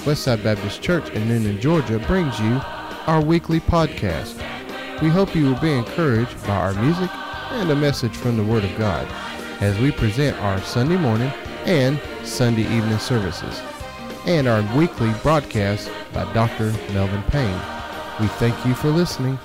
Westside Baptist Church in Noonan, Georgia brings you our weekly podcast. We hope you will be encouraged by our music and a message from the Word of God as we present our Sunday morning and Sunday evening services and our weekly broadcast by Dr. Melvin Payne. We thank you for listening.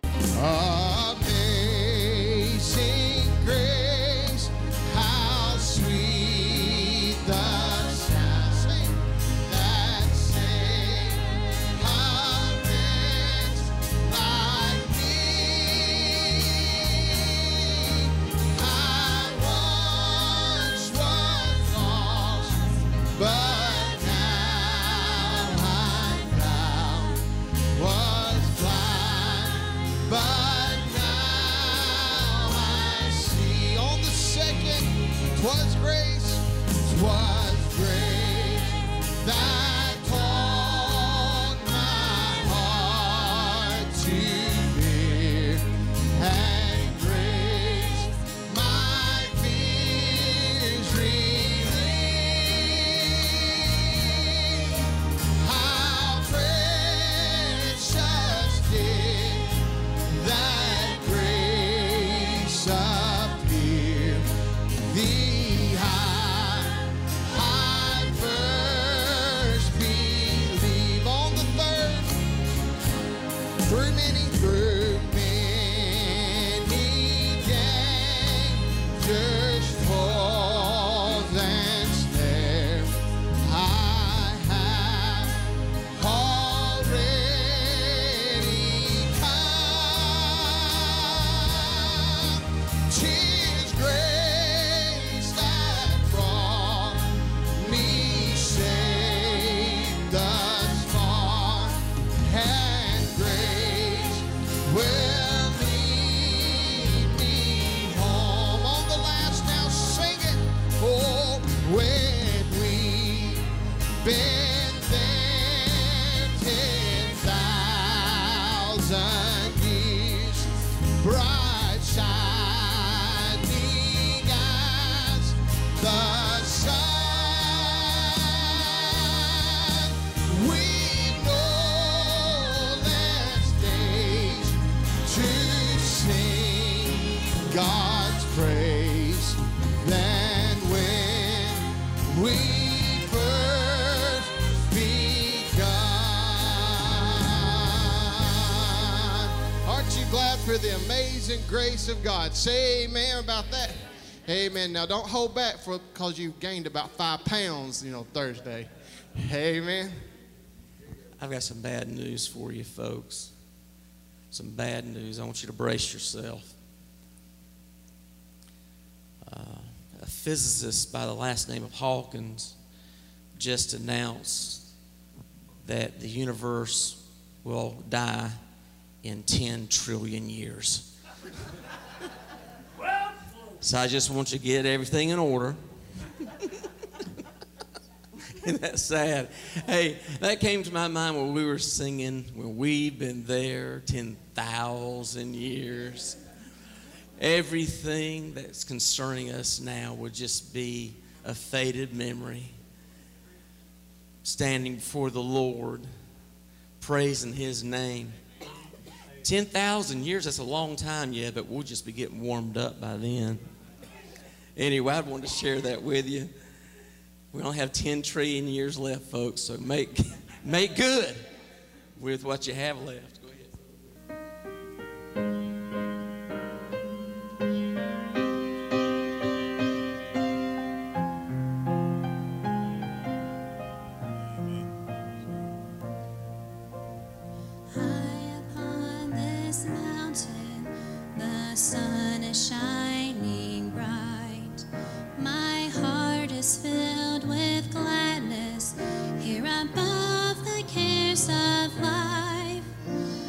Grace of God. Say amen about that. Amen. Now don't hold back because you gained about 5 pounds, Thursday. Amen. I've got some bad news for you folks. Some bad news. I want you to brace yourself. A physicist by the last name of Hawkins just announced that the universe will die in 10 trillion years. So I just want you to get everything in order. Isn't that sad? Hey, that came to my mind when we were singing, when we've been there 10,000 years. Everything that's concerning us now would just be a faded memory. Standing before the Lord, praising His name. 10,000 years, that's a long time, yeah, but we'll just be getting warmed up by then. Anyway, I wanted to share that with you. We don't have 10 trillion years left, folks, so make good with what you have left. Go ahead. High upon this mountain, the sun is shining bright. My heart is filled with gladness here above the cares of life.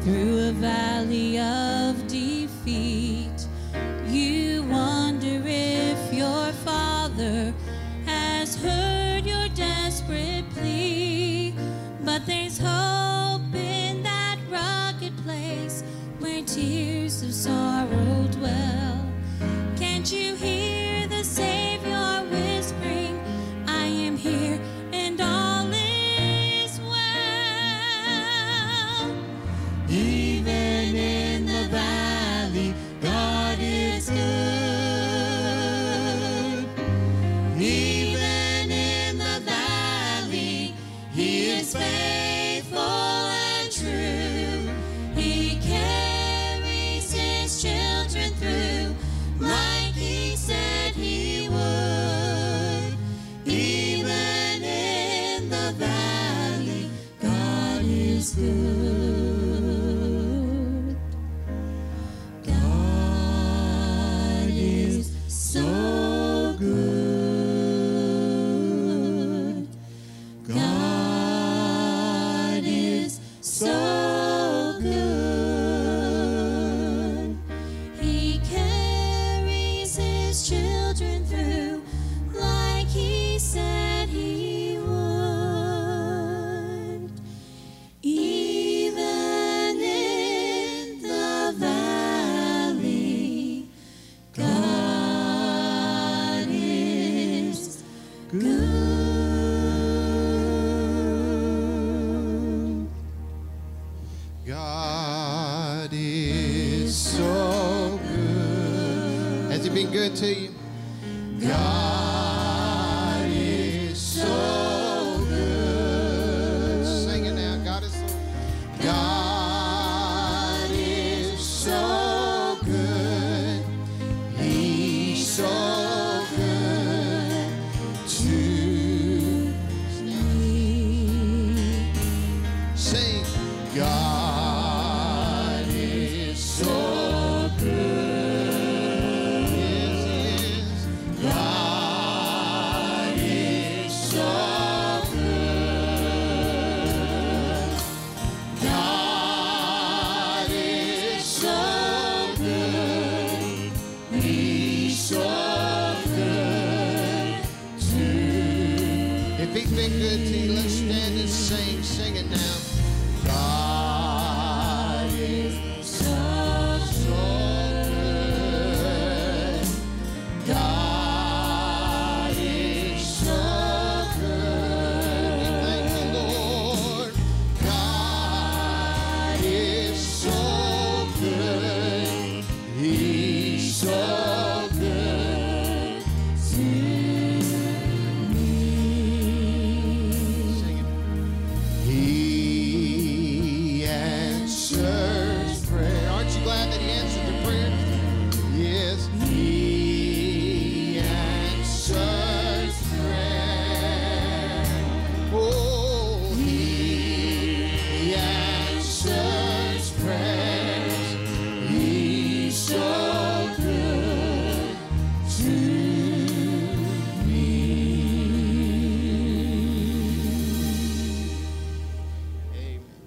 through a valley of defeat. You wonder if your Father has heard your desperate plea. But there's hope in that rugged place where tears of sorrow dwell. Can't you hear the Savior whispering, I am here and all is well? Even in the valley, God is good. Even in the valley, He is faithful and true. He carries His children through like He said He would. Even in the valley, God is good. God is so good. God is so good. He carries His children through like He said He would. Even in the valley, God is good. God is so good. Has He been good to you? God is so good. Sing it now. God is so good. God is so good. He's so good to me. Sing, God is so good. Yes, He is. God is so good. God is so good. He's so good to. If He's been good to you, let's stand and sing it now. God is so good. God is so good. We thank you, Lord. God is so good. He's so good to me. Sing it. He answers prayer. Aren't you glad that He answered the prayer? Yes, He answers prayer. Oh, He answers prayers. He's so good to me. Amen.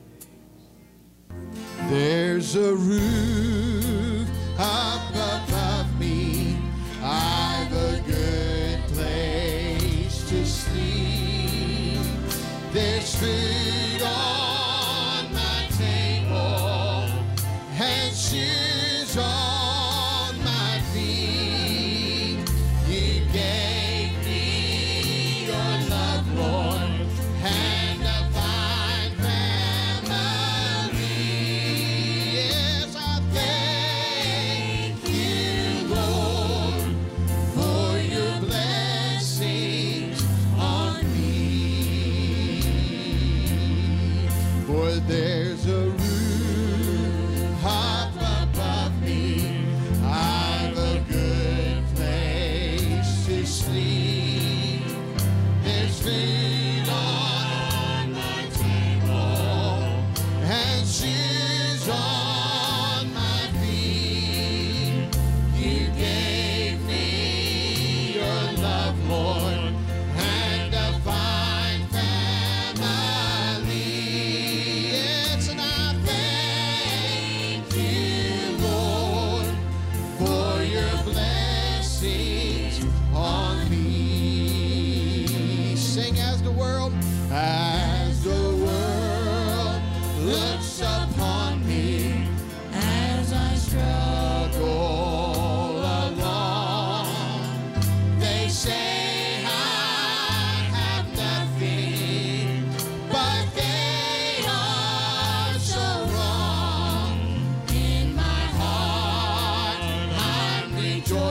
There's a roof up above me. I've a good place to sleep. There's food on my table and shoes on my feet. You gave me your love, Lord, and a fine family. Yes, I thank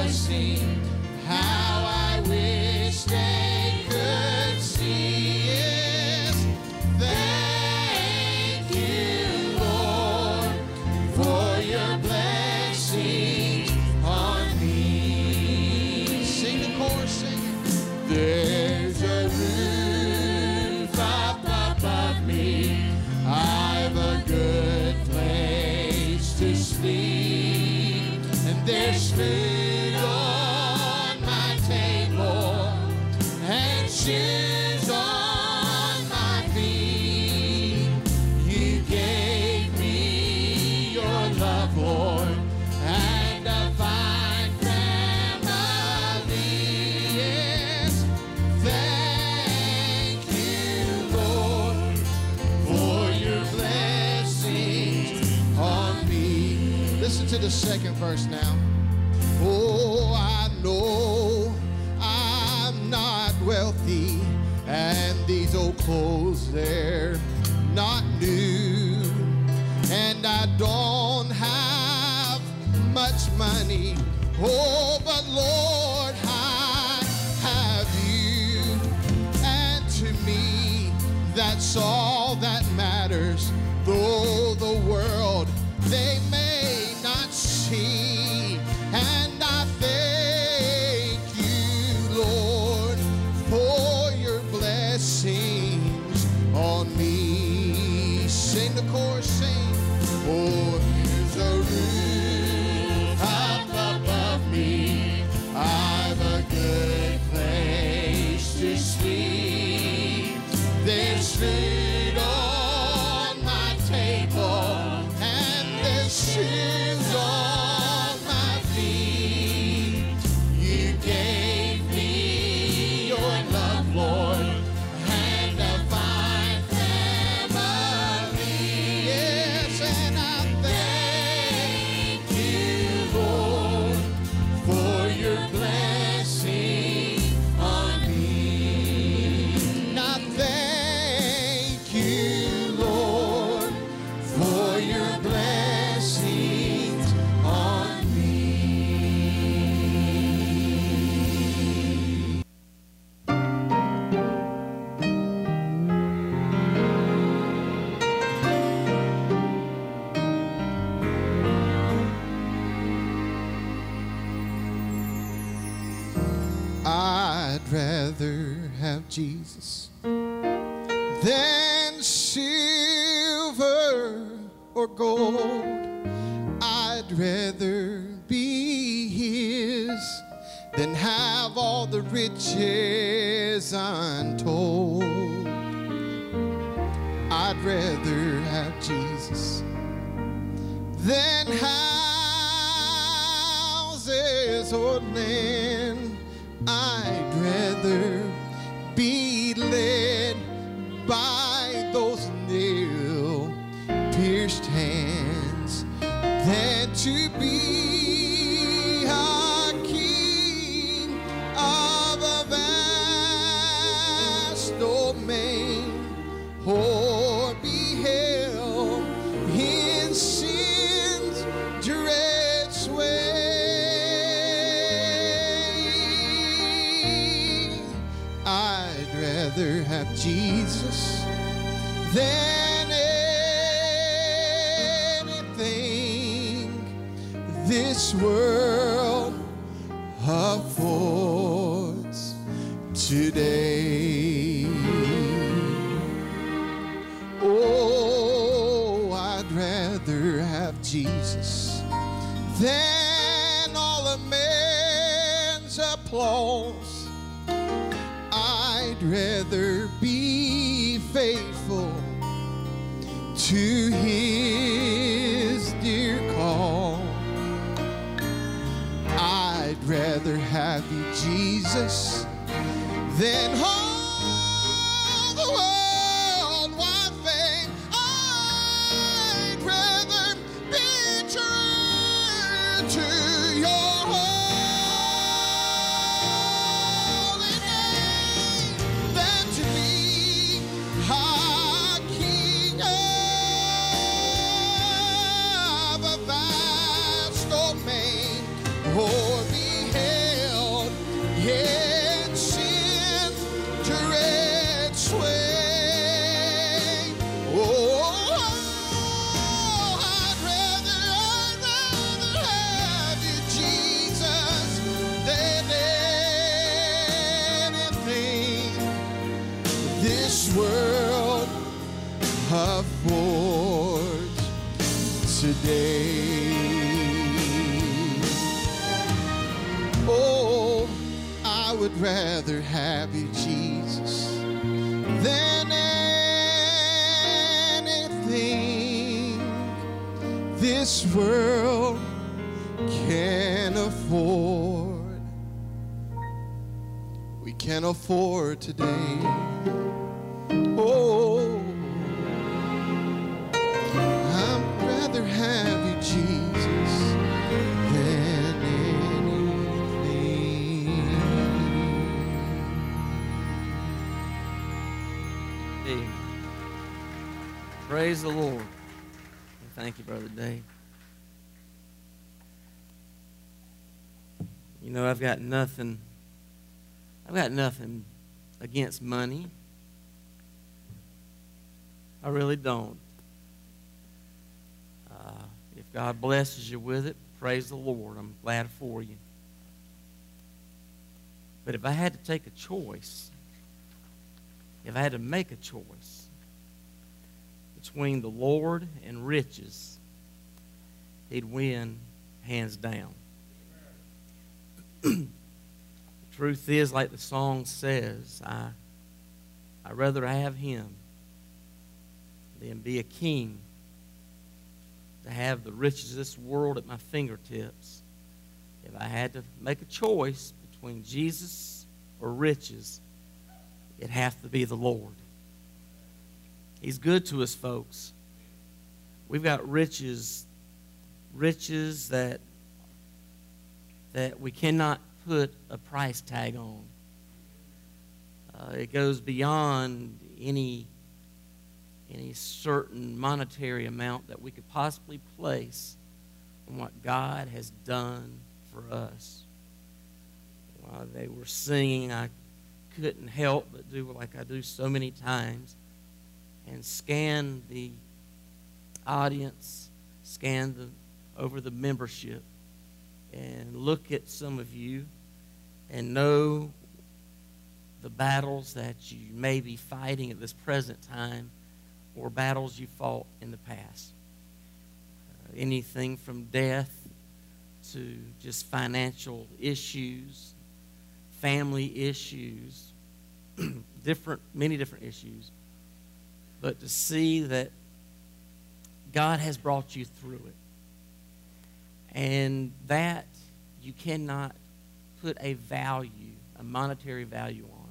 blessing. How I wish they could see. Yes, thank you, Lord, for your blessing on me. Sing the chorus, sing it. There's a roof up above me. I've a good place to sleep, and there's food on my table and shoes on my feet. You gave me your love, Lord, and a fine family. Yes, thank you, Lord, for your blessings on me. Listen to the second verse now. Oh, I know I'm not wealthy, and these old clothes, they're not new, and I don't have much money. Oh, but Lord, I have you, and to me, that's all that matters. Though the world, they may not see, and I thank you, Lord, for your blessings on me. Sing the chorus, sing. For there's a roof up above me. I've a good place to sleep. There's food on my table, and there's shoes on my feet. You gave me your love, Lord, and a fine family. Yes, and I thank you, Lord, for your blessing on me. And I thank you, Lord, for your blessings on me. I'd rather have Jesus than silver or gold. I'd rather be his than have all the riches untold. I'd rather have Jesus than houses or land. I'd rather be led by those nail-pierced hands than to be a king of a vast domain, or be held in sin's dread sway. I'd rather have Jesus than anything this world affords today. Oh, I'd rather have Jesus than all a man's applause. I'd rather be faithful to his dear call. I'd rather have you, Jesus, than all the worldwide fame. I'd rather be true to your holy name than to be a king of a vast domain, or be held today. Oh, I would rather have you, Jesus, than anything this world can afford. We can afford today. Oh, I'd rather have you, Jesus, than anything. Amen. Praise the Lord. Thank you, Brother Dave. You know, I've got nothing against money. I really don't. If God blesses you with it, praise the Lord. I'm glad for you. But if I had to take a choice, if I had to make a choice between the Lord and riches, He'd win hands down. The truth is, like the song says, I'd rather have Him than be a king, to have the riches of this world at my fingertips. If I had to make a choice between Jesus or riches, it'd have to be the Lord. He's good to us, folks. We've got riches that we cannot put a price tag on. It goes beyond any certain monetary amount that we could possibly place on what God has done for us. While they were singing, I couldn't help but do like I do so many times and scan the audience, over the membership, and look at some of you and know the battles that you may be fighting at this present time or battles you fought in the past. Anything from death to just financial issues, family issues, many different issues. But to see that God has brought you through it, and that you cannot put a monetary value on.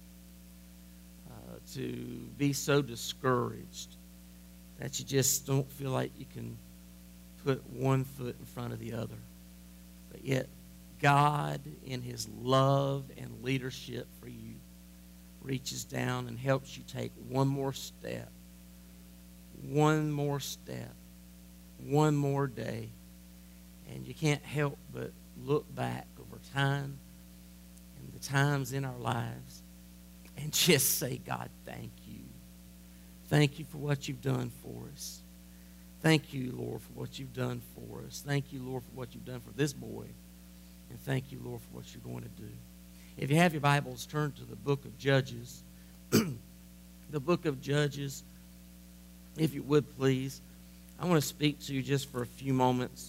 To be so discouraged that you just don't feel like you can put one foot in front of the other. But yet, God, in His love and leadership for you, reaches down and helps you take one more step, one more day. And you can't help but look back over time and the times in our lives and just say, God, thank you. Thank you for what you've done for us. Thank you, Lord, for what you've done for us. Thank you, Lord, for what you've done for this boy. And thank you, Lord, for what you're going to do. If you have your Bibles, turn to the book of Judges. The book of Judges, if you would, please. I want to speak to you just for a few moments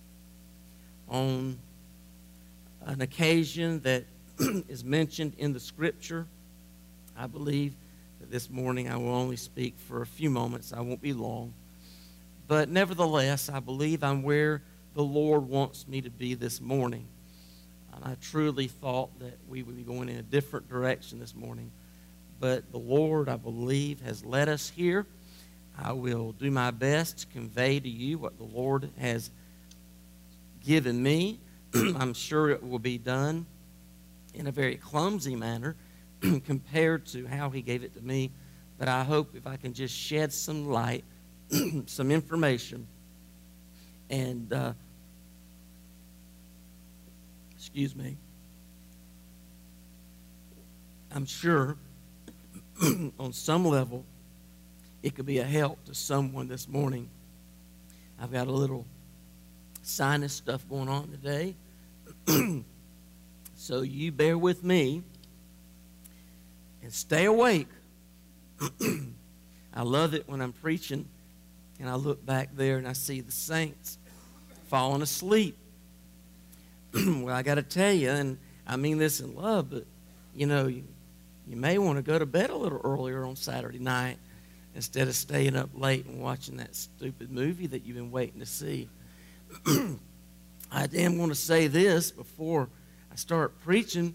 on an occasion that is mentioned in the Scripture. I believe that this morning I will only speak for a few moments. I won't be long. But nevertheless, I believe I'm where the Lord wants me to be this morning. And I truly thought that we would be going in a different direction this morning. But the Lord, I believe, has led us here. I will do my best to convey to you what the Lord has given me. I'm sure it will be done in a very clumsy manner compared to how He gave it to me. But I hope if I can just shed some light, some information, and excuse me, I'm sure on some level it could be a help to someone this morning. I've got a little sinus stuff going on today, so you bear with me and stay awake. I love it when I'm preaching and I look back there and I see the saints falling asleep. Well, I got to tell you, and I mean this in love, but, you know, you may want to go to bed a little earlier on Saturday night instead of staying up late and watching that stupid movie that you've been waiting to see. I am going to say this before I start preaching.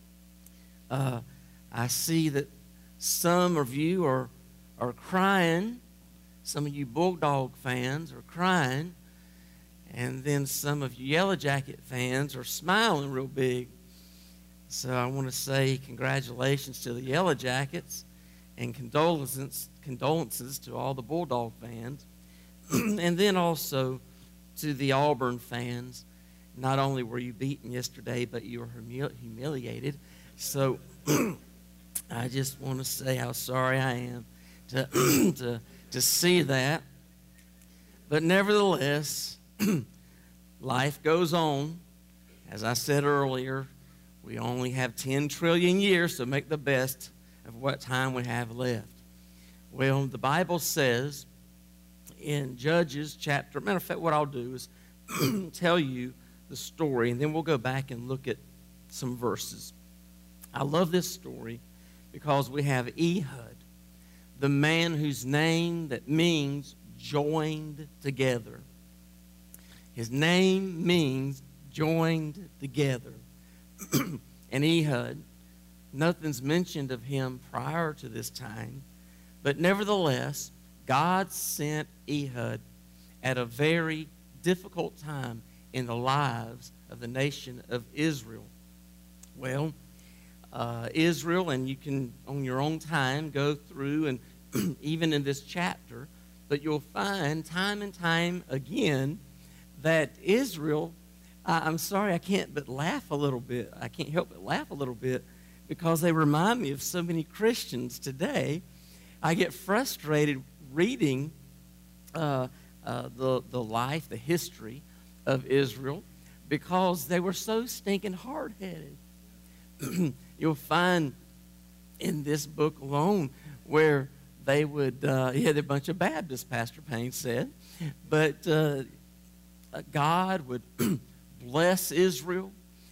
I see that some of you are crying. Some of you Bulldog fans are crying. And then some of you Yellow Jacket fans are smiling real big. So I want to say congratulations to the Yellow Jackets and condolences to all the Bulldog fans. And then also to the Auburn fans. Not only were you beaten yesterday, but you were humiliated. So I just want to say how sorry I am to see that. But nevertheless, life goes on. As I said earlier, we only have 10 trillion years to make the best of what time we have left. Well, the Bible says in Judges chapter, matter of fact, what I'll do is tell you the story, and then we'll go back and look at some verses. I love this story because we have Ehud, the man whose name that means joined together. His name means joined together. And Ehud, nothing's mentioned of him prior to this time, but nevertheless, God sent Ehud at a very difficult time in the lives of the nation of Israel. Well, Israel, and you can on your own time go through and even in this chapter, but you'll find time and time again that Israel, I'm sorry, I can't but laugh a little bit. I can't help but laugh a little bit because they remind me of so many Christians today. I get frustrated reading the life, the history of Israel because they were so stinking hard-headed. You'll find in this book alone where they would, they're a bunch of Baptists, Pastor Payne said, but God would bless Israel,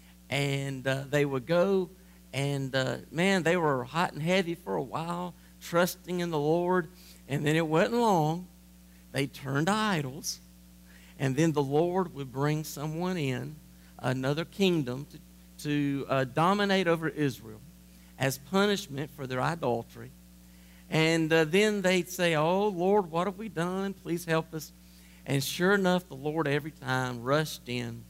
and they would go, and man, they were hot and heavy for a while, trusting in the Lord, and then it wasn't long. They turned to idols, and then the Lord would bring someone in, another kingdom, to dominate over Israel as punishment for their idolatry. And then they'd say, "Oh, Lord, what have we done? Please help us." And sure enough, the Lord every time rushed in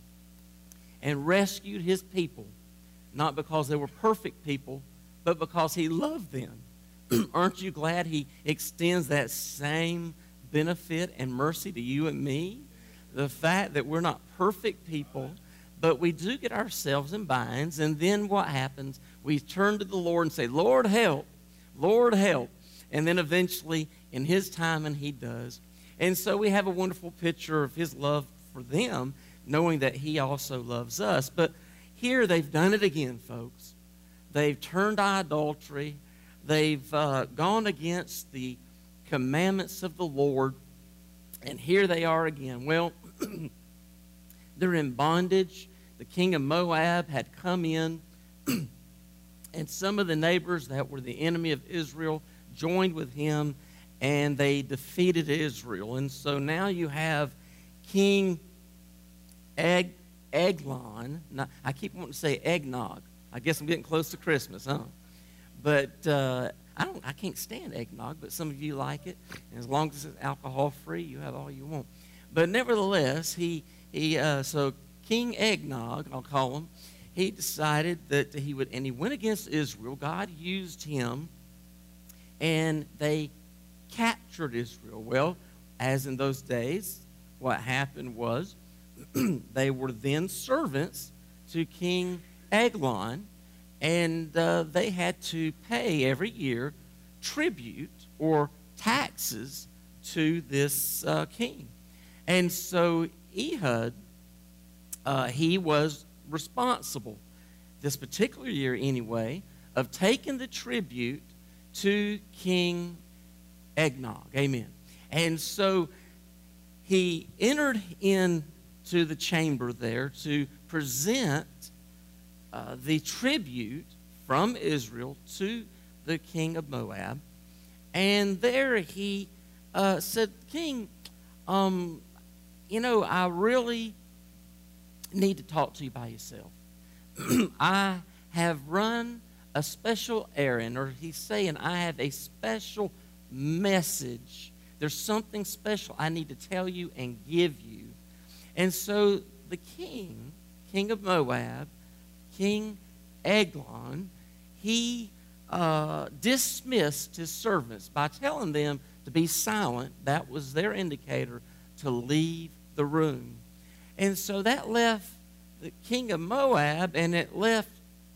and rescued his people, not because they were perfect people, but because he loved them. Aren't you glad he extends that same benefit and mercy to you and me? The fact that we're not perfect people, but we do get ourselves in binds, and then what happens? We turn to the Lord and say, "Lord, help. Lord, help." And then eventually, in his timing, he does. And so we have a wonderful picture of his love for them, knowing that he also loves us. But here they've done it again, folks. They've turned to idolatry. They've gone against the commandments of the Lord. And here they are again. Well, they're in bondage. The king of Moab had come in, and some of the neighbors that were the enemy of Israel joined with him, and they defeated Israel. And so now you have King Eglon. Now, I keep wanting to say eggnog. I guess I'm getting close to Christmas, huh? But I can't stand eggnog, but some of you like it. And as long as it's alcohol-free, you have all you want. But nevertheless, so King Eggnog, I'll call him, he decided that he would, and he went against Israel. God used him, and they captured Israel. Well, as in those days, what happened was they were then servants to King Eglon, and they had to pay every year tribute or taxes to this king. And so Ehud, he was responsible, this particular year anyway, of taking the tribute to King Eggnog. Amen. And so he entered into the chamber there to present the tribute from Israel to the king of Moab. And there he said, King, I really need to talk to you by yourself. I have run a special errand, or he's saying, I have a special message. There's something special I need to tell you and give you. And so the king of Moab, King Eglon, he dismissed his servants by telling them to be silent. That was their indicator to leave the room. And so that left the king of Moab, and it left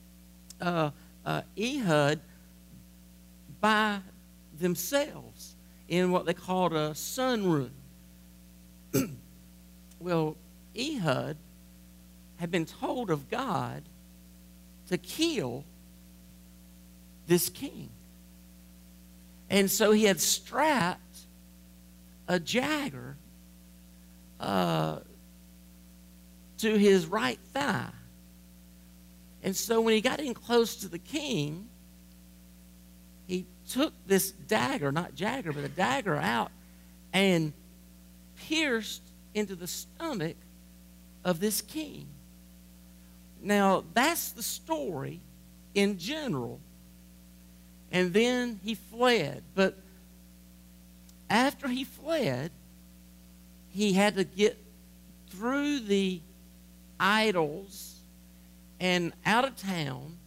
Ehud by themselves in what they called a sunroom. Well, Ehud had been told of God to kill this king. And so he had strapped a dagger to his right thigh. And so when he got in close to the king, he took this dagger, not dagger, but a dagger out and pierced into the stomach of this king. Now, that's the story in general. And then he fled. But after he fled, he had to get through the idols and out of town.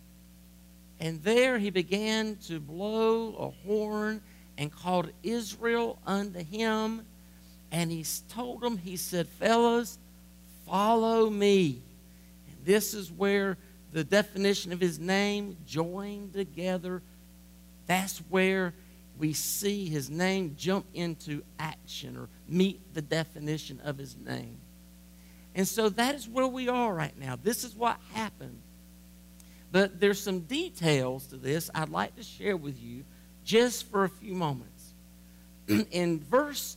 And there he began to blow a horn and called Israel unto him. And he told them, he said, fellas, follow me. And this is where the definition of his name, joined together, that's where we see his name jump into action or meet the definition of his name. And so that is where we are right now. This is what happened. But there's some details to this I'd like to share with you just for a few moments. In verse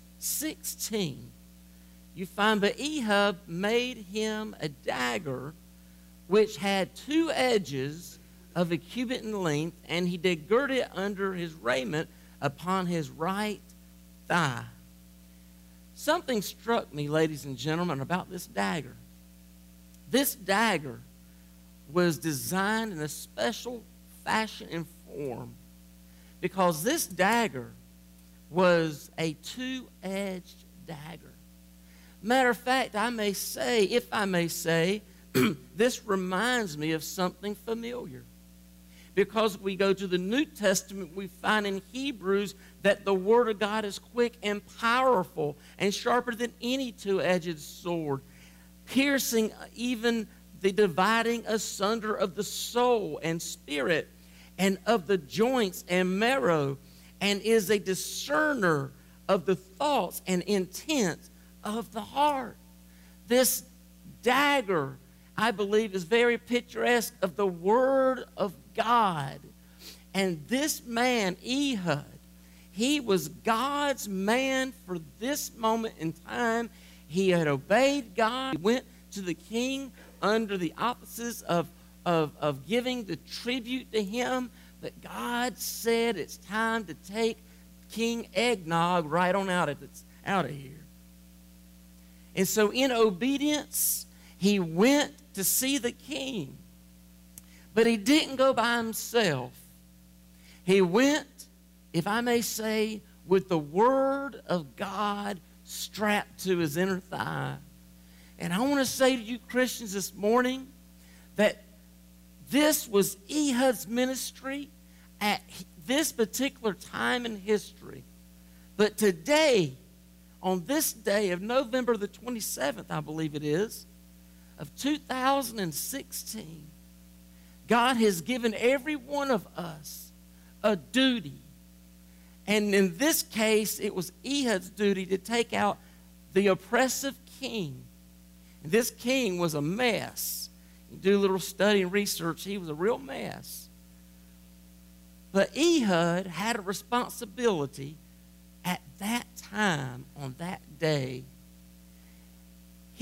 16, you find, but Ehud made him a dagger which had 2 edges of a cubit in length, and he did gird it under his raiment upon his right thigh. Something struck me, ladies and gentlemen, about this dagger. This dagger was designed in a special fashion and form because this dagger was a 2-edged dagger. Matter of fact, I may say, if I may say, this reminds me of something familiar. Because we go to the New Testament, we find in Hebrews that the Word of God is quick and powerful and sharper than any 2-edged sword, piercing even the dividing asunder of the soul and spirit and of the joints and marrow, and is a discerner of the thoughts and intents of the heart. This dagger, I believe, is very picturesque of the Word of God. And this man, Ehud, he was God's man for this moment in time. He had obeyed God. He went to the king under the auspices of giving the tribute to him. But God said it's time to take King Eglon right on out of here. And so in obedience, he went to see the king. But he didn't go by himself. He went, if I may say, with the Word of God strapped to his inner thigh. And I want to say to you Christians this morning that this was Ehud's ministry at this particular time in history. But today, on this day of November the 27th, I believe it is, of 2016, God has given every one of us a duty. And in this case, it was Ehud's duty to take out the oppressive king. And this king was a mess. You do a little study and research, he was a real mess. But Ehud had a responsibility at that time, on that day,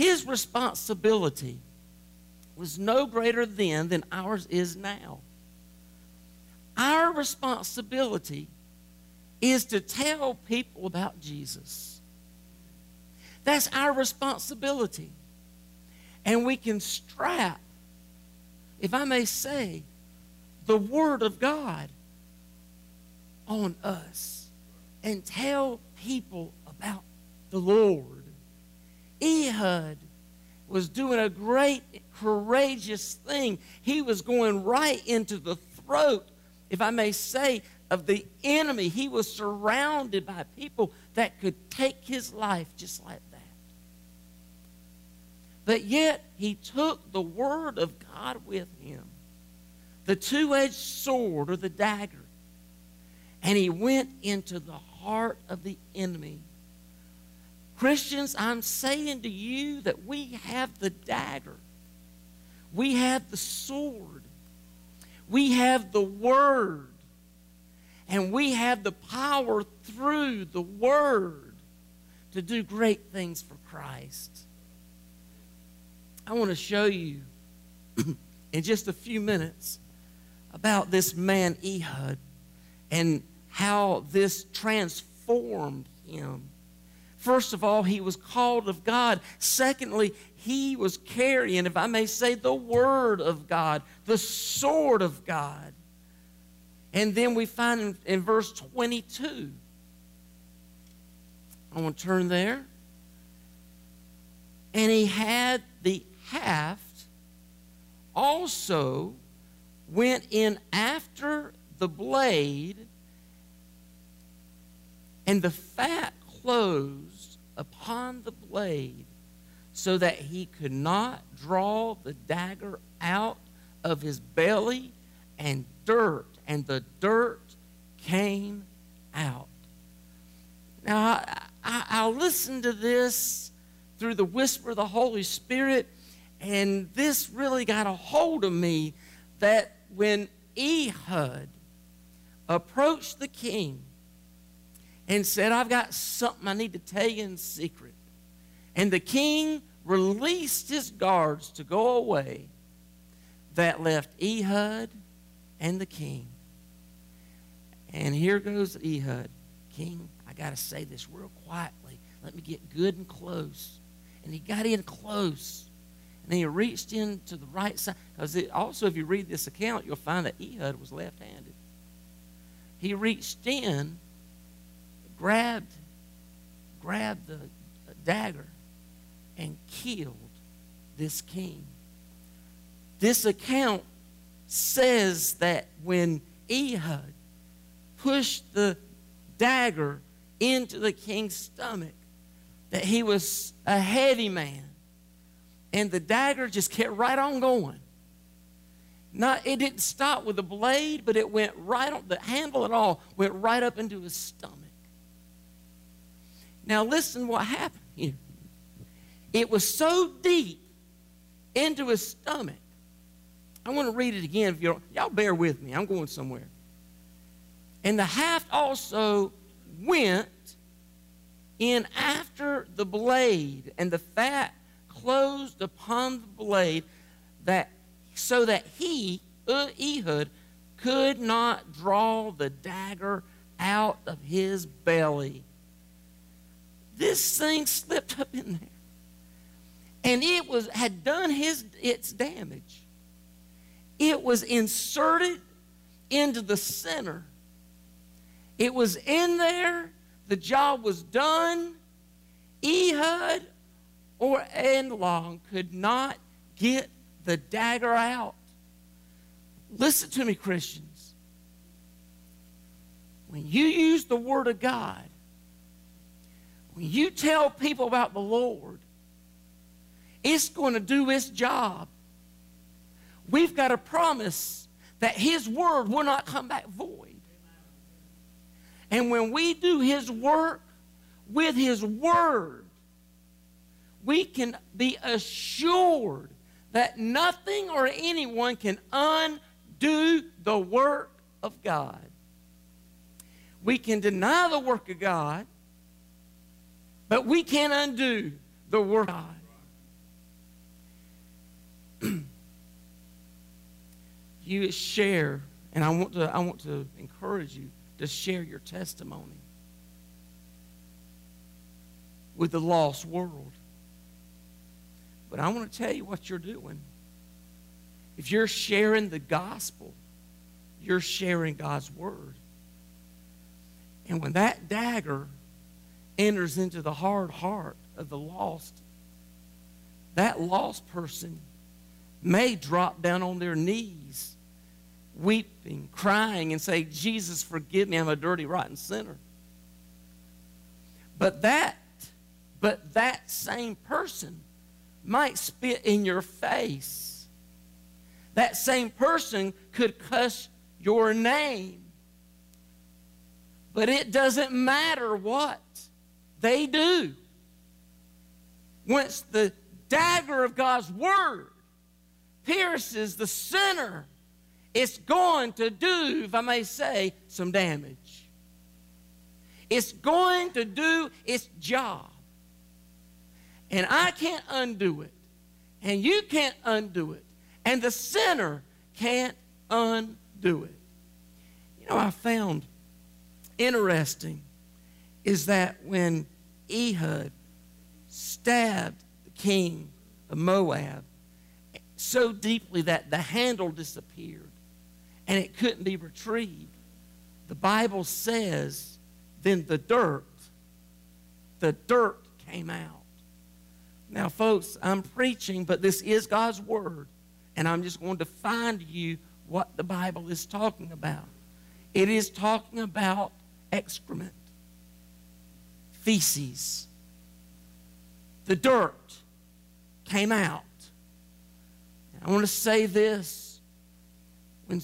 his responsibility was no greater then than ours is now. Our responsibility is to tell people about Jesus. That's our responsibility. And we can strap, if I may say, the Word of God on us and tell people about the Lord. Ehud was doing a great, courageous thing. He was going right into the throat, if I may say, of the enemy. He was surrounded by people that could take his life just like that. But yet, he took the Word of God with him, the two-edged sword or the dagger, and he went into the heart of the enemy. Christians, I'm saying to you that we have the dagger. We have the sword. We have the Word. And we have the power through the Word to do great things for Christ. I want to show you in just a few minutes about this man Ehud and how this transformed him. First of all, he was called of God. Secondly, he was carrying, if I may say, the Word of God, the sword of God. And then we find in verse 22. I want to turn there. And he had the haft also went in after the blade, and the fat closed upon the blade, so that he could not draw the dagger out of his belly, and the dirt came out. Now, I'll listen to this through the whisper of the Holy Spirit, and this really got a hold of me, that when Ehud approached the king and said, I've got something I need to tell you in secret, and the king released his guards to go away, that left Ehud and the king. And here goes Ehud. King, I got to say this real quietly. Let me get good and close. And he got in close. And he reached into the right side. Because also, if you read this account, you'll find that Ehud was left-handed. He reached in, grabbed the dagger, and killed this king. This account says that when Ehud pushed the dagger into the king's stomach, that he was a heavy man. And the dagger just kept right on going. It didn't stop with the blade, but it went right on, the handle and all went right up into his stomach. Now listen what happened here. It was so deep into his stomach. I want to read it again. If y'all bear with me. I'm going somewhere. And the haft also went in after the blade, and the fat closed upon the blade, so that he, Ehud, could not draw the dagger out of his belly. This thing slipped up in there. And it had done its damage. It was inserted into the center. It was in there. The job was done. Ehud or Amnon could not get the dagger out. Listen to me, Christians. When you use the Word of God, when you tell people about the Lord, it's going to do its job. We've got a promise that His Word will not come back void. And when we do His work with His Word, we can be assured that nothing or anyone can undo the work of God. We can deny the work of God, but we can't undo the work of God. you share, and I want to encourage you to share your testimony with the lost world. But I want to tell you what you're doing. If you're sharing the gospel, you're sharing God's word. And when that dagger enters into the hard heart of the lost, that lost person may drop down on their knees, weeping, crying, and say, Jesus, forgive me, I'm a dirty, rotten sinner. But that same person might spit in your face. That same person could cuss your name. But it doesn't matter what they do. Once the dagger of God's word pierces the sinner, it's going to do, if I may say, some damage. It's going to do its job. And I can't undo it. And you can't undo it. And the sinner can't undo it. You know, I found interesting is that when Ehud stabbed the king of Moab so deeply that the handle disappeared and it couldn't be retrieved, the Bible says then the dirt came out. Now, folks, I'm preaching, but this is God's word, and I'm just going to define to you what the Bible is talking about. It is talking about excrement, feces. The dirt came out. I want to say this: when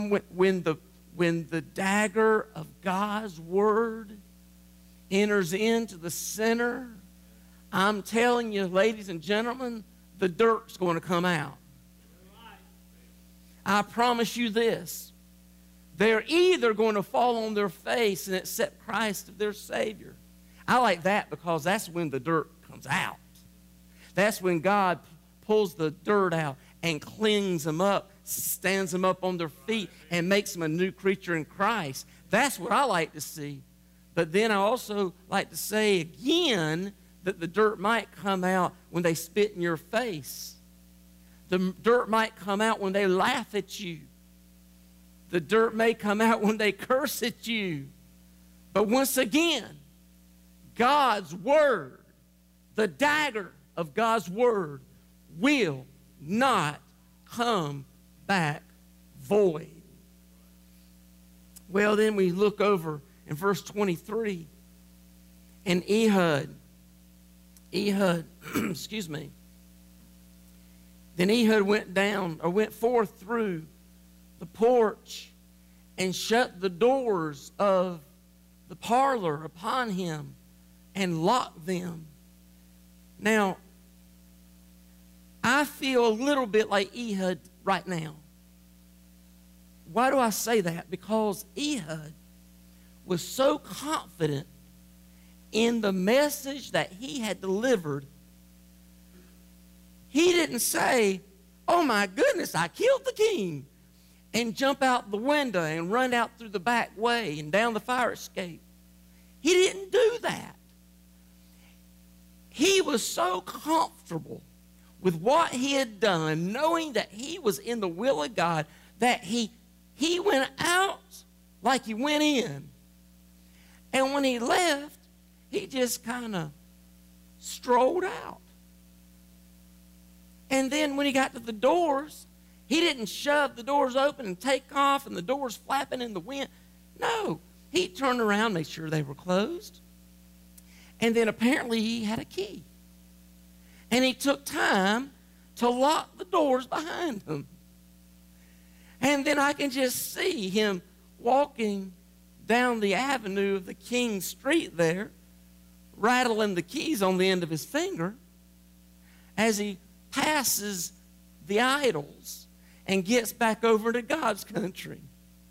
the dagger of God's word enters into the sinner, I'm telling you, ladies and gentlemen, the dirt's going to come out. I promise you this. They're either going to fall on their face and accept Christ as their Savior. I like that because that's when the dirt comes out. That's when God pulls the dirt out and cleans them up, stands them up on their feet, and makes them a new creature in Christ. That's what I like to see. But then I also like to say again that the dirt might come out when they spit in your face. The dirt might come out when they laugh at you. The dirt may come out when they curse at you. But once again, God's word, the dagger of God's word, will not come back void. Well, then we look over in verse 23, and Ehud, excuse me. Then Ehud went forth through the porch and shut the doors of the parlor upon him and locked them. Now, I feel a little bit like Ehud right now. Why do I say that? Because Ehud was so confident in the message that he had delivered. He didn't say, oh my goodness, I killed the king, and jump out the window and run out through the back way and down the fire escape. He didn't do that. He was so comfortable with what he had done, knowing that he was in the will of God, that he went out like he went in. And when he left, he just kind of strolled out. And then when he got to the doors, he didn't shove the doors open and take off and the doors flapping in the wind. No, he turned around, made sure they were closed. And then apparently he had a key. And he took time to lock the doors behind him. And then I can just see him walking down the avenue of the King Street there, rattling the keys on the end of his finger as he passes the idols and gets back over to God's country.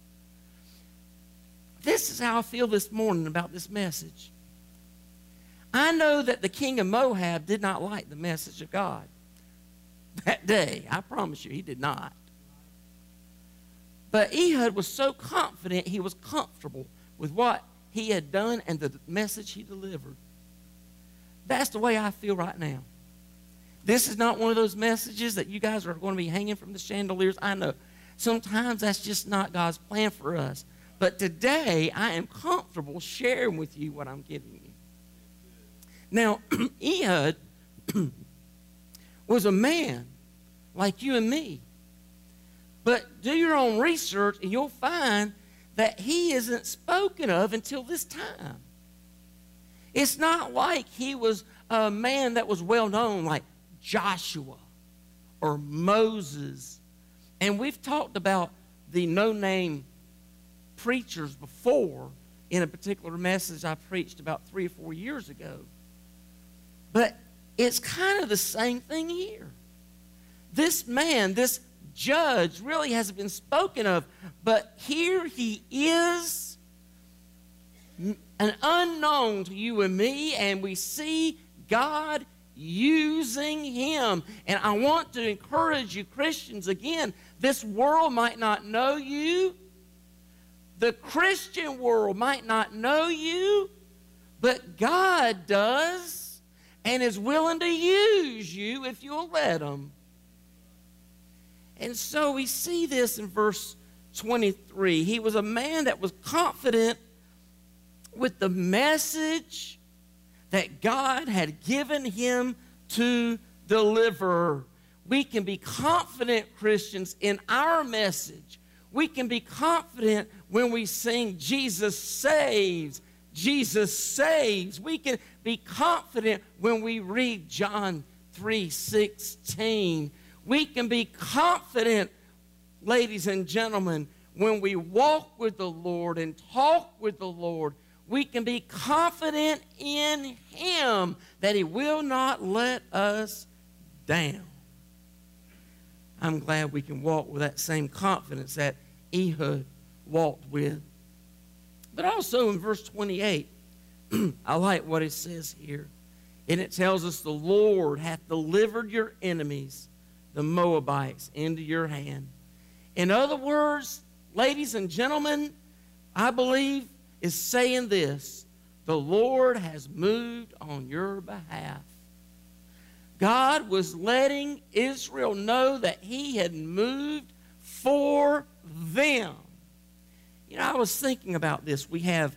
This is how I feel this morning about this message. I know that the king of Moab did not like the message of God that day. I promise you, he did not. But Ehud was so confident, he was comfortable with what he had done and the message he delivered. That's the way I feel right now. This is not one of those messages that you guys are going to be hanging from the chandeliers. I know. Sometimes that's just not God's plan for us. But today, I am comfortable sharing with you what I'm giving you. Now, Ehud was a man like you and me. But do your own research, and you'll find that he isn't spoken of until this time. It's not like he was a man that was well known like Joshua or Moses. And we've talked about the no-name preachers before in a particular message I preached about 3 or 4 years ago. But it's kind of the same thing here. This man, this judge, really hasn't been spoken of, but here he is, an unknown to you and me, and we see God using him. And I want to encourage you, Christians, again, this world might not know you. The Christian world might not know you, but God does and is willing to use you if you'll let him. And so we see this in verse 23. He was a man that was confident with the message that God had given him to deliver. We can be confident, Christians, in our message. We can be confident when we sing, Jesus saves, Jesus saves. We can be confident when we read John 3:16. We can be confident, ladies and gentlemen, when we walk with the Lord and talk with the Lord. We can be confident in him that he will not let us down. I'm glad we can walk with that same confidence that Ehud walked with. But also in verse 28, I like what it says here. And it tells us, the Lord hath delivered your enemies, the Moabites, into your hand. In other words, ladies and gentlemen, I believe is saying this: the Lord has moved on your behalf. God was letting Israel know that he had moved for them. You know, I was thinking about this. We have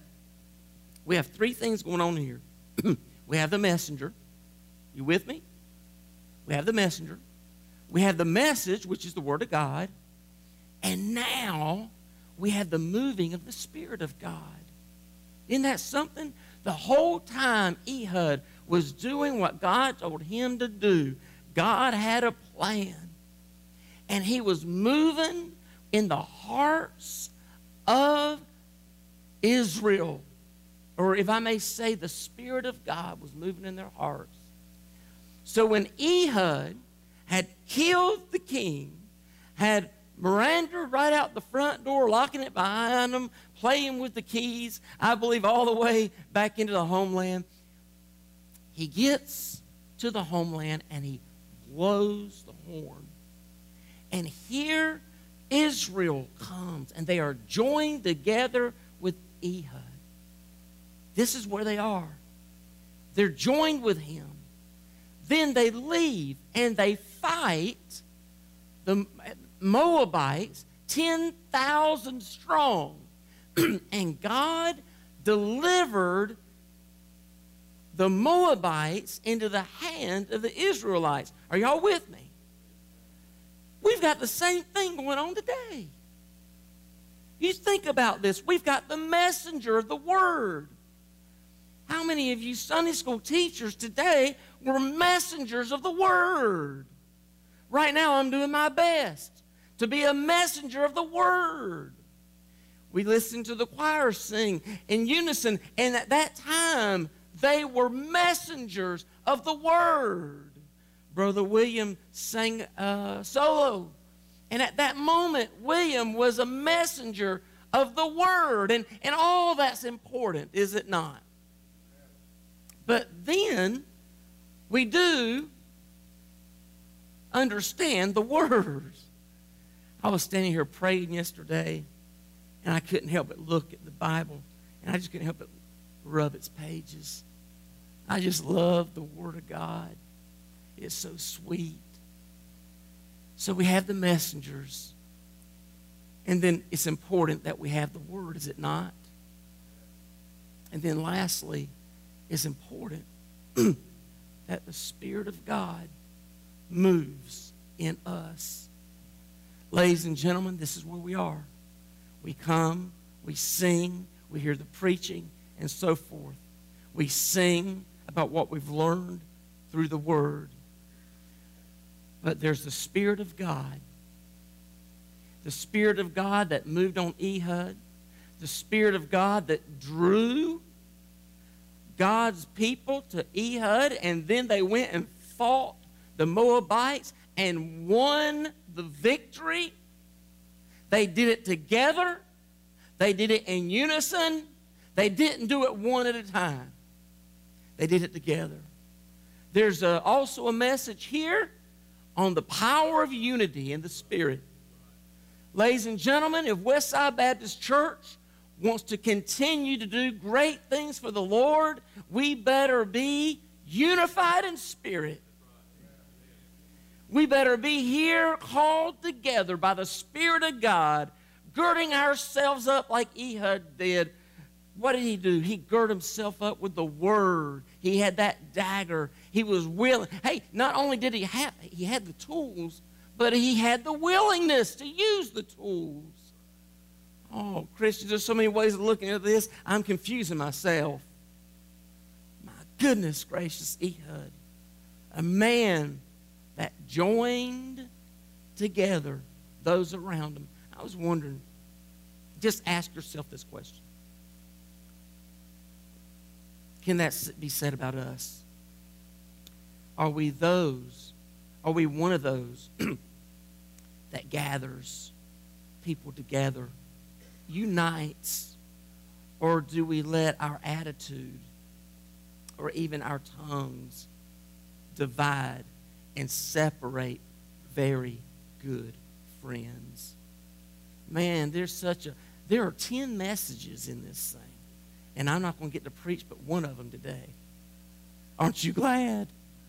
3 things going on here. We have the messenger. You with me? We have the messenger. We have the message, which is the Word of God. And now we have the moving of the Spirit of God. Isn't that something? The whole time Ehud was doing what God told him to do, God had a plan. And he was moving in the hearts of Israel. Or if I may say, the Spirit of God was moving in their hearts. So when Ehud had killed the king, had Miranda right out the front door, locking it behind him, playing with the keys, I believe all the way back into the homeland, he gets to the homeland and he blows the horn. And here Israel comes, and they are joined together with Ehud. This is where they are. They're joined with him. Then they leave and they fight the Moabites, 10,000 strong. And God delivered the Moabites into the hand of the Israelites. Are y'all with me? We've got the same thing going on today. You think about this. We've got the messenger of the Word. How many of you Sunday school teachers today were messengers of the Word? Right now I'm doing my best to be a messenger of the Word. We listened to the choir sing in unison, and at that time they were messengers of the Word. Brother William sang solo, and at that moment William was a messenger of the Word, and all that's important, is it not? But then we do understand the words. I was standing here praying yesterday, and I couldn't help but look at the Bible, and I just couldn't help but rub its pages. I just love the Word of God. It's so sweet. So we have the messengers, and then it's important that we have the Word, is it not? And then lastly, it's important that the Spirit of God moves in us. Ladies and gentlemen, this is where we are. We come, we sing, we hear the preaching, and so forth. We sing about what we've learned through the Word. But there's the Spirit of God. The Spirit of God that moved on Ehud. The Spirit of God that drew God's people to Ehud, and then they went and fought the Moabites and won the victory. They did it together. They did it in unison. They didn't do it one at a time. They did it together. There's also a message here on the power of unity in the Spirit. Ladies and gentlemen, if Westside Baptist Church wants to continue to do great things for the Lord, we better be unified in spirit. We better be here called together by the Spirit of God, girding ourselves up like Ehud did. What did he do? He girded himself up with the Word. He had that dagger. He was willing. Hey, not only did he had the tools, but he had the willingness to use the tools. Oh, Christians, there's so many ways of looking at this. I'm confusing myself. My goodness gracious, Ehud. A man that joined together those around him. I was wondering, just ask yourself this question. Can that be said about us? Are we one of those that gathers people together, unites, or do we let our attitude or even our tongues divide and separate very good friends? Man, there are 10 messages in this thing. And I'm not going to get to preach but one of them today. Aren't you glad?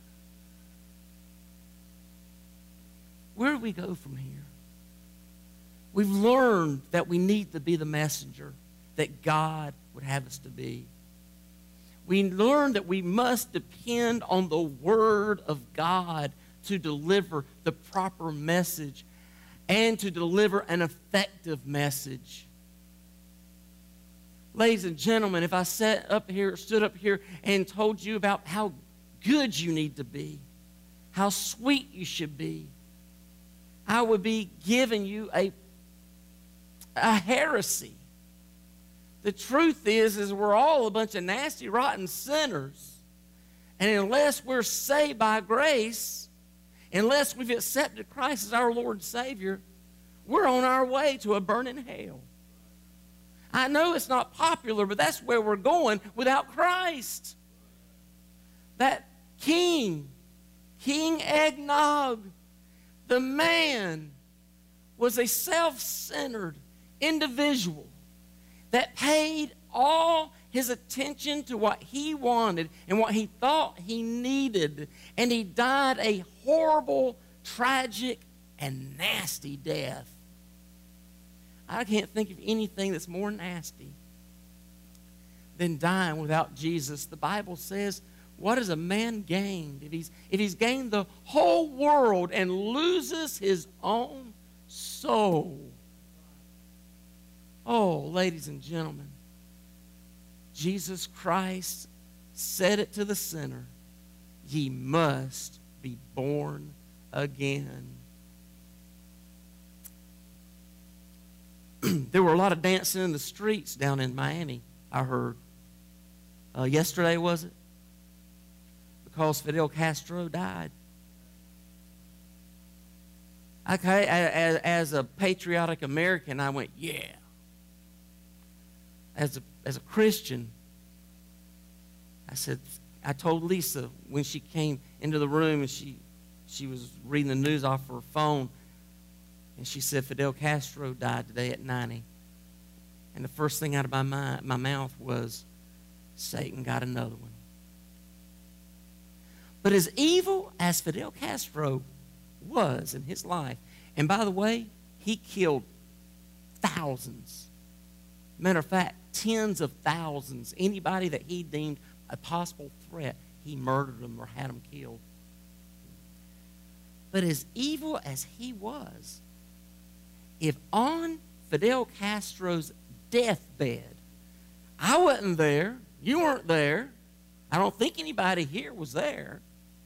Where do we go from here? We've learned that we need to be the messenger that God would have us to be. We learned that we must depend on the Word of God to deliver the proper message and to deliver an effective message. Ladies and gentlemen, if I stood up here and told you about how good you need to be, how sweet you should be, I would be giving you a heresy. The truth is we're all a bunch of nasty, rotten sinners. And unless we're saved by grace, unless we've accepted Christ as our Lord and Savior, we're on our way to a burning hell. I know it's not popular, but that's where we're going without Christ. That King Eggnog, the man, was a self-centered individual that paid all his attention to what he wanted and what he thought he needed. And he died a horrible, tragic, and nasty death. I can't think of anything that's more nasty than dying without Jesus. The Bible says, what has a man gained if he's gained the whole world and loses his own soul? Oh, ladies and gentlemen, Jesus Christ said it to the sinner, ye must be born again. There were a lot of dancing in the streets down in Miami, I heard. Yesterday, was it? Because Fidel Castro died. Okay, as a patriotic American, I went, yeah. As a Christian, I told Lisa when she came into the room and she was reading the news off her phone, And she said, Fidel Castro died today at 90. And the first thing out of my mouth was, Satan got another one. But as evil as Fidel Castro was in his life, and by the way, he killed thousands. Matter of fact, tens of thousands. Anybody that he deemed a possible threat, he murdered them or had them killed. But as evil as he was, if on Fidel Castro's deathbed, I wasn't there, you weren't there, I don't think anybody here was there,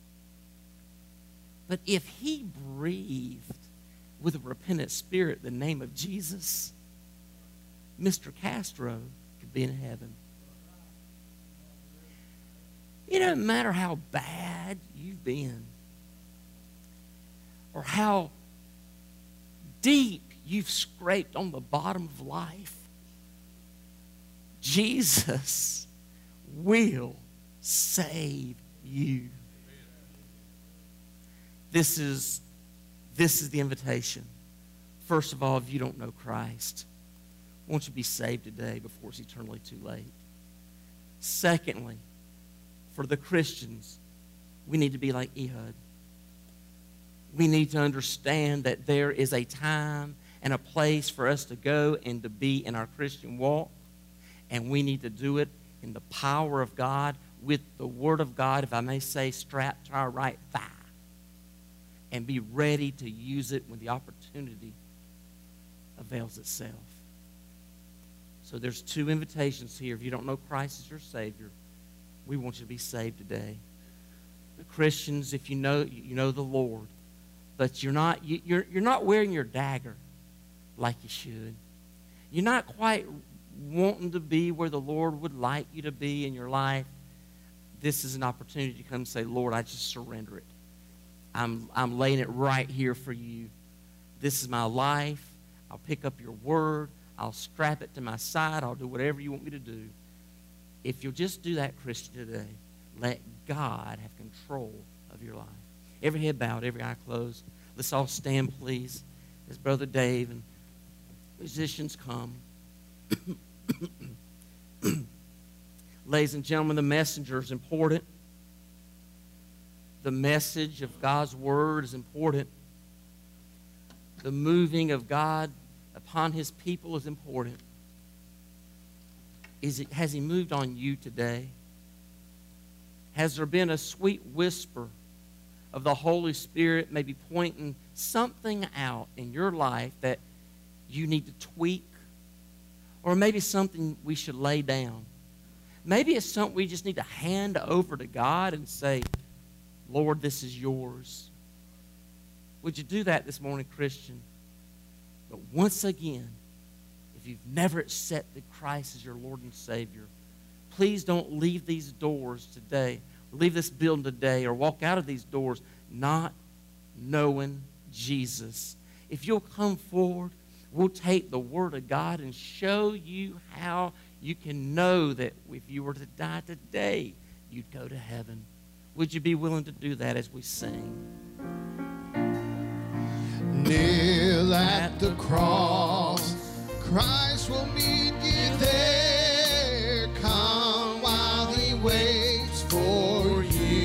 but if he breathed with a repentant spirit the name of Jesus, Mr. Castro could be in heaven. It doesn't matter how bad you've been or how deep you've scraped on the bottom of life. Jesus will save you. This is the invitation. First of all, if you don't know Christ, won't you be saved today before it's eternally too late? Secondly, for the Christians, we need to be like Ehud. We need to understand that there is a time and a place for us to go and to be in our Christian walk, and we need to do it in the power of God, with the Word of God, if I may say, strapped to our right thigh, and be ready to use it when the opportunity avails itself. So there's two invitations here. If you don't know Christ as your Savior, we want you to be saved today. The Christians, if you know the Lord, but you're not wearing your dagger like you should. You're not quite wanting to be where the Lord would like you to be in your life. This is an opportunity to come and say, Lord, I just surrender it. I'm laying it right here for you. This is my life. I'll pick up your word. I'll strap it to my side. I'll do whatever you want me to do. If you'll just do that, Christian, today, let God have control of your life. Every head bowed, every eye closed. Let's all stand, please, as Brother Dave and musicians come. Ladies and gentlemen, the messenger is important. The message of God's word is important. The moving of God upon his people is important. Has he moved on you today? Has there been a sweet whisper of the Holy Spirit maybe pointing something out in your life that you need to tweak? Or maybe something we should lay down? Maybe it's something we just need to hand over to God and say, Lord, this is yours. Would you do that this morning, Christian? But once again, if you've never accepted Christ as your Lord and Savior, please don't leave these doors today, leave this building today, or walk out of these doors not knowing Jesus. If you'll come forward, we'll take the Word of God and show you how you can know that if you were to die today, you'd go to heaven. Would you be willing to do that as we sing? Kneel at the cross, Christ will meet you there. Come while he waits for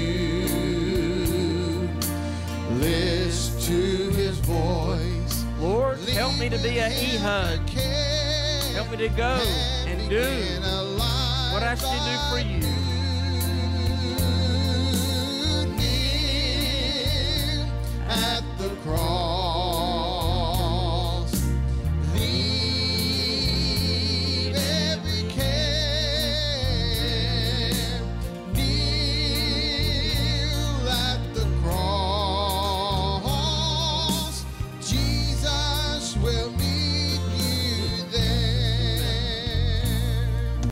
you. Listen to his voice. Lord, help me to be a Ehud. Help me to go and do what I should do for you.